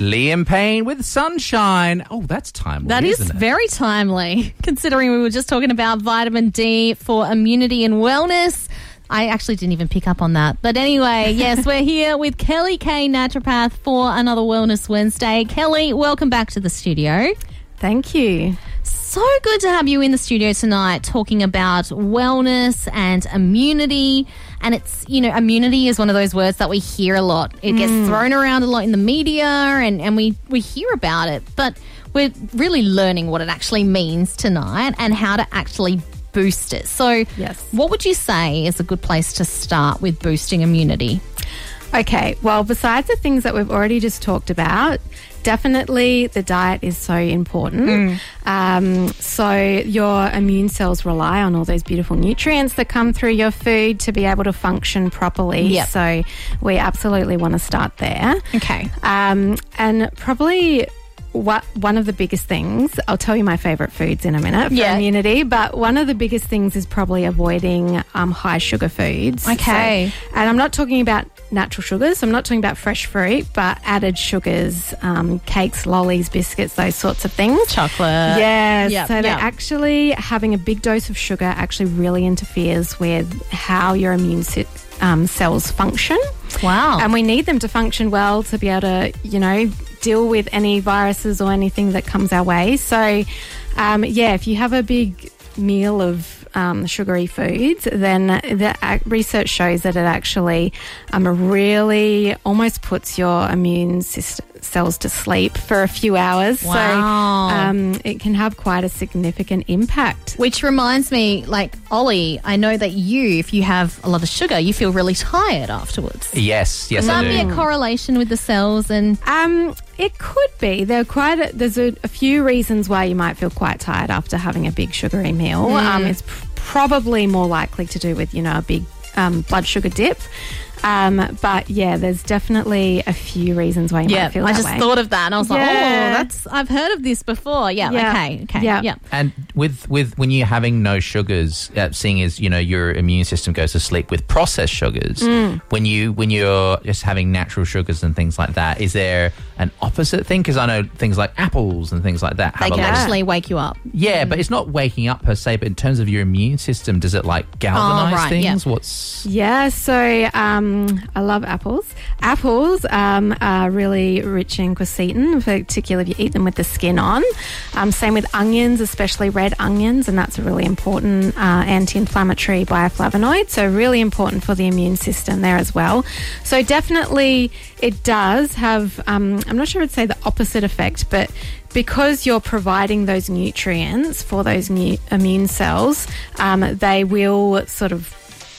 Liam Payne with Sunshine. Oh, that's timely, That is isn't it? very timely, considering we were just talking about vitamin D for immunity and wellness. I actually didn't even pick up on that. But anyway, yes, we're here with Kelly Kay, naturopath, for another Wellness Wednesday. Kelly, welcome back to the studio. Thank you. So good to have you in the studio tonight talking about wellness and immunity. And it's, immunity is one of those words that we hear a lot. It gets thrown around a lot in the media and we hear about it. But we're really learning what it actually means tonight and how to actually boost it. So Yes. what would you say is a good place to start with boosting immunity? Okay, well, besides the things that we've already just talked about, definitely the diet is so important. So your immune cells rely on all those beautiful nutrients that come through your food to be able to function properly. Yep. So we absolutely want to start there. Okay. And probably one of the biggest things, I'll tell you my favourite foods in a minute for immunity, but one of the biggest things is probably avoiding high sugar foods. Okay. So, and I'm not talking about natural sugars, I'm not talking about fresh fruit, but added sugars, cakes, lollies, biscuits, those sorts of things. Chocolate. Yes. Yep, So yep. they're actually having a big dose of sugar actually really interferes with how your immune cells function. Wow. And we need them to function well to be able to, deal with any viruses or anything that comes our way. So, if you have a big meal of sugary foods, then the research shows that it actually really almost puts your immune cells to sleep for a few hours. Wow. So it can have quite a significant impact. Which reminds me, Ollie, I know that if you have a lot of sugar, you feel really tired afterwards. Yes, Would I that do. be a correlation with the cells and... It could be. There's a few reasons why you might feel quite tired after having a big sugary meal. It's probably more likely to do with, a big blood sugar dip. But there's definitely a few reasons why you might feel that I just way. thought of that and I was Yeah. I've heard of this before. Yeah. Okay. Yeah. Yeah. And with when you're having no sugars, seeing as your immune system goes to sleep with processed sugars, when you're just having natural sugars and things like that, is there an opposite thing? Because I know things like apples and things like that They have can a lot. actually wake you up. Yeah, but it's not waking up per se. But in terms of your immune system, does it galvanize right, things? yeah. What's Yeah, so I love apples. Apples are really rich in quercetin, particularly if you eat them with the skin on. Same with onions, especially red onions, and that's a really important anti-inflammatory bioflavonoid, so really important for the immune system there as well. So definitely it does have, I'm not sure I'd say the opposite effect, but because you're providing those nutrients for those new immune cells, they will sort of,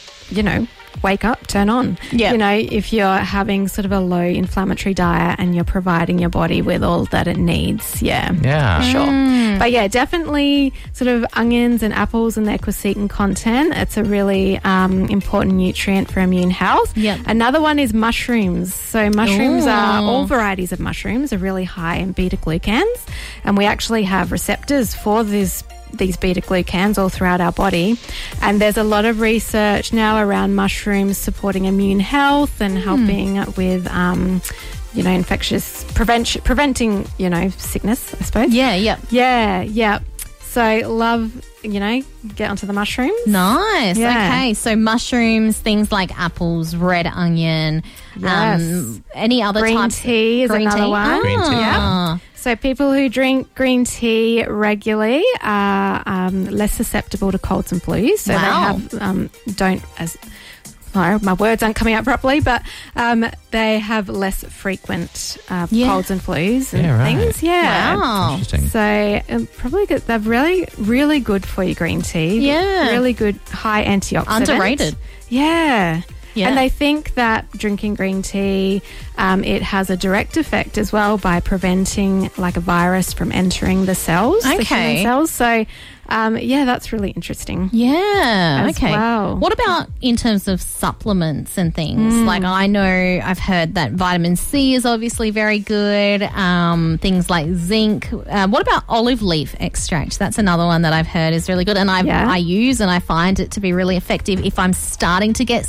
wake up, turn on. Yeah. If you're having sort of a low inflammatory diet and you're providing your body with all that it needs. Yeah. Yeah. Sure. But definitely sort of onions and apples and their quercetin content. It's a really important nutrient for immune health. Yep. Another one is mushrooms. So mushrooms all varieties of mushrooms are really high in beta-glucans, and we actually have receptors for these beta-glucans all throughout our body. And there's a lot of research now around mushrooms supporting immune health and helping with, infectious preventing, sickness, I suppose. Yeah. Yeah. Yeah. So love, get onto the mushrooms. Nice. Yeah. Okay. So mushrooms, things like apples, red onion, Yes. any other Green types. tea is another one. Green tea. Ah. So people who drink green tea regularly are less susceptible to colds and flus. So Wow. they have my words aren't coming out properly, but they have less frequent colds and flus and things. Yeah. Wow. Interesting. So probably good. They're really, really good for your green tea. Yeah. Really good, high antioxidant. Underrated. Yeah. Yeah. And they think that drinking green tea, it has a direct effect as well by preventing a virus from entering the cells, the Okay. human cells. So, that's really interesting. Yeah. As Okay. well. What about in terms of supplements and things? I know I've heard that vitamin C is obviously very good. Things like zinc. What about olive leaf extract? That's another one that I've heard is really good, and I use and I find it to be really effective if I'm starting to get sick.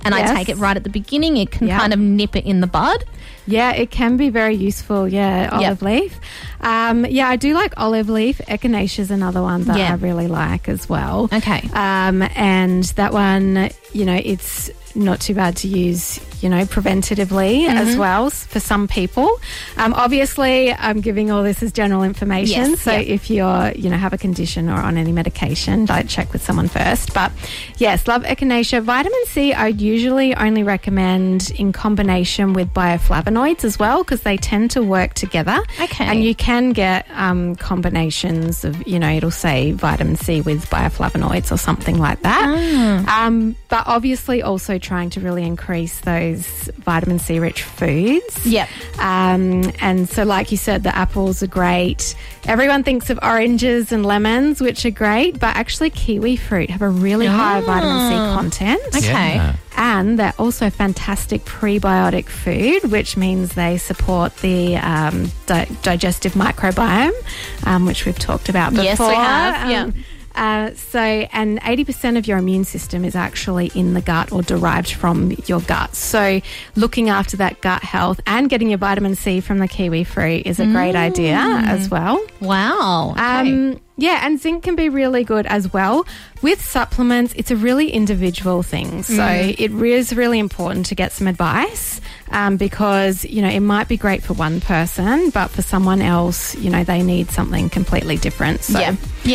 and Yes. I take it right at the beginning, it can Yeah. kind of nip it in the bud. Yeah, it can be very useful. Yeah, olive leaf. I do like olive leaf. Echinacea is another one that I really like as well. Okay. And that one, it's not too bad to use, preventatively as well for some people. Obviously, I'm giving all this as general information. Yes, so if you're, have a condition or on any medication, I'd check with someone first. But yes, love echinacea. Vitamin C, I usually only recommend in combination with bioflavonoids as well, because they tend to work together. Okay. And you can get combinations of, it'll say vitamin C with bioflavonoids or something like that. But obviously also trying to really increase those vitamin C rich foods. Yep. And so like you said, the apples are great. Everyone thinks of oranges and lemons, which are great, but actually kiwi fruit have a really high vitamin C content. Okay. Yeah. And they're also fantastic prebiotic food, which means they support the digestive microbiome, which we've talked about before. Yes, we have. And 80% of your immune system is actually in the gut or derived from your gut. So looking after that gut health and getting your vitamin C from the kiwi fruit is a great idea as well. Wow. Okay. And zinc can be really good as well. With supplements, it's a really individual thing. So it is really important to get some advice because, it might be great for one person, but for someone else, they need something completely different. So,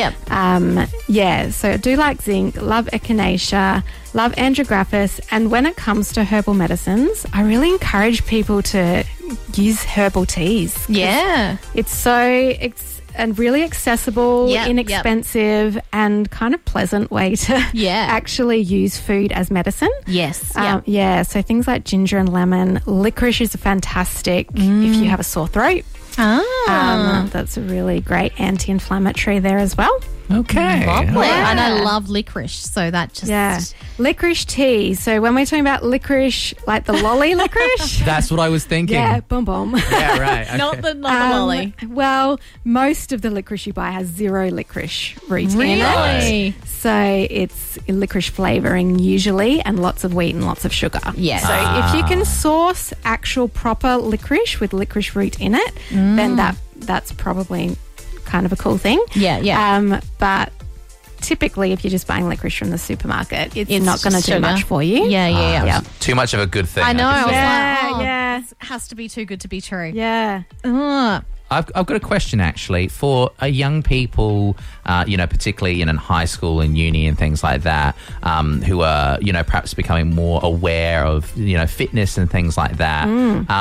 so I do like zinc, love echinacea, love andrographis. And when it comes to herbal medicines, I really encourage people to use herbal teas. Yeah. It's and really accessible, inexpensive, and kind of pleasant way to actually use food as medicine. Yes. So things like ginger and lemon. Licorice is fantastic if you have a sore throat. That's a really great anti-inflammatory there as well. Okay. Lovely. Yeah. And I love licorice, so that just... Licorice tea. So when we're talking about licorice, like the lolly licorice. That's what I was thinking. Yeah, boom, boom. Yeah, right. Okay. Not the lolly. Well, most of the licorice you buy has zero licorice root in Really? it. So it's licorice flavouring usually and lots of wheat and lots of sugar. Yes. So if you can source actual proper licorice with licorice root in it, then that's probably kind of a cool thing. Yeah. But typically if you're just buying licorice from the supermarket, it's not going to do sugar. much for you. Yeah. Too much of a good thing. I know. I was like, Yeah. this has to be too good to be true. Yeah. Ugh. I've got a question actually for young people, particularly in high school and uni and things like that, who are, perhaps becoming more aware of, fitness and things like that.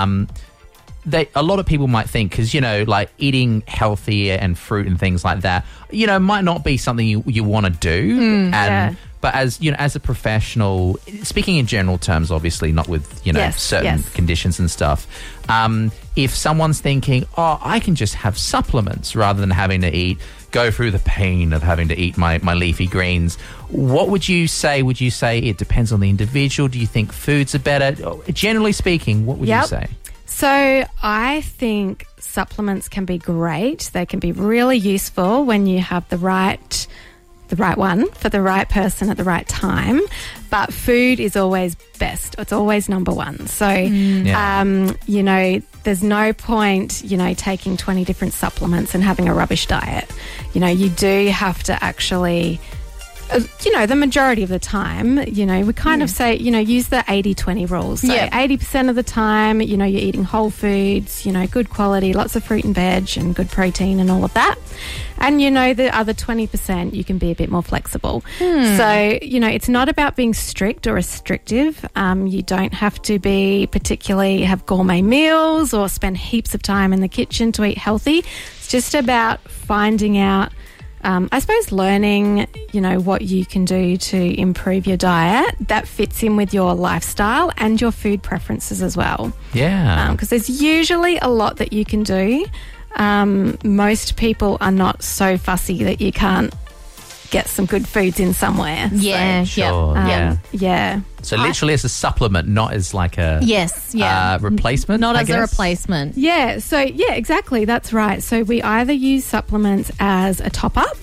A lot of people might think, because, like eating healthier and fruit and things like that, might not be something you want to do. But as a professional, speaking in general terms, obviously not with, certain conditions and stuff, if someone's thinking, I can just have supplements rather than having to go through the pain of having to eat my leafy greens, what would you say? Would you say it depends on the individual? Do you think foods are better? Generally speaking, what would you say? So I think supplements can be great. They can be really useful when you have the right one for the right person at the right time. But food is always best. It's always number one. So, there's no point, taking 20 different supplements and having a rubbish diet. You do have to actually... the majority of the time, we kind of say, use the 80-20 rules. So 80% of the time, you're eating whole foods, good quality, lots of fruit and veg and good protein and all of that. And, the other 20%, you can be a bit more flexible. So, it's not about being strict or restrictive. You don't have to have gourmet meals or spend heaps of time in the kitchen to eat healthy. It's just about finding out learning, what you can do to improve your diet that fits in with your lifestyle and your food preferences as well. Yeah. Because there's usually a lot that you can do. Most people are not so fussy that you can't get some good foods in somewhere. Yeah. Yeah. So literally as a supplement, not as like a replacement, Not I as guess? a replacement. Yeah. So, exactly. That's right. So we either use supplements as a top-up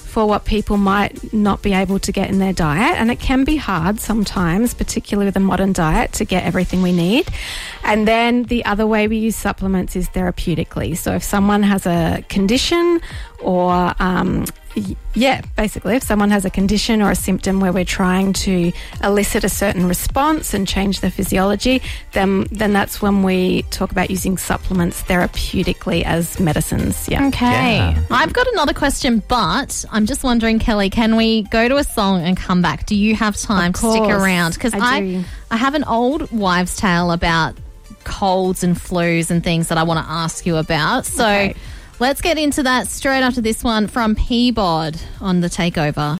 for what people might not be able to get in their diet. And it can be hard sometimes, particularly with a modern diet, to get everything we need. And then the other way we use supplements is therapeutically. So if someone has a condition or basically, if someone has a condition or a symptom where we're trying to elicit a certain response and change the physiology, then that's when we talk about using supplements therapeutically as medicines. Yeah. Okay. Yeah. I've got another question, but I'm just wondering, Kelly, can we go to a song and come back? Do you have time to stick around? Because I have an old wives' tale about colds and flus and things that I want to ask you about. So let's get into that straight after this one from Peabod on The Takeover.